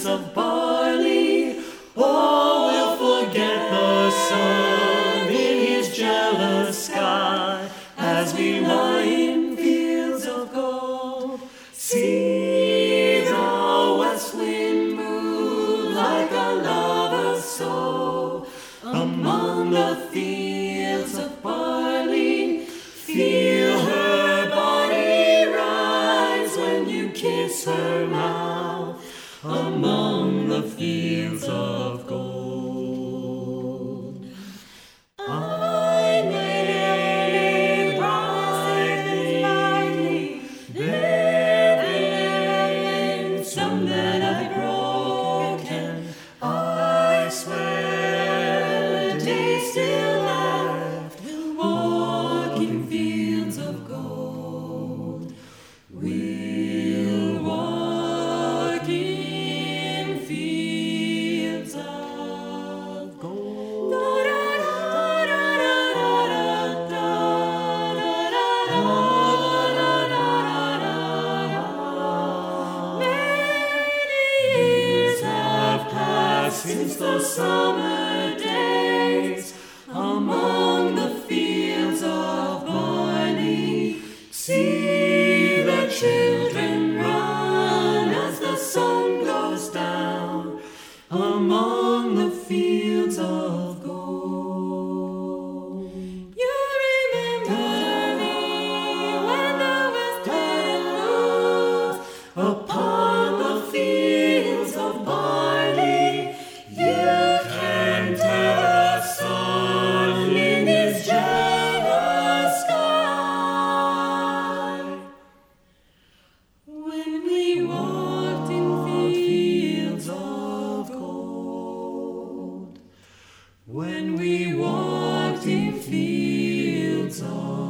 of barley. Oh, we'll forget the sun in his jealous sky as we lie in fields of gold. See the west wind move like a lover's soul among the fields of barley. Feel her body rise when you kiss her mouth among the fields of gold. I may lightly bear some that I've broken. I swear the day still left will walk in fields of gold. We'll walk in fields of gold. Many years have passed since those summer days among the fields of barley. See the children run as the sun goes down among the fields of gold. You remember me when the west wind moves upon the fields of barley. You can tell the sun in his jealous sky when we walked in fields of gold. When we walked in fields of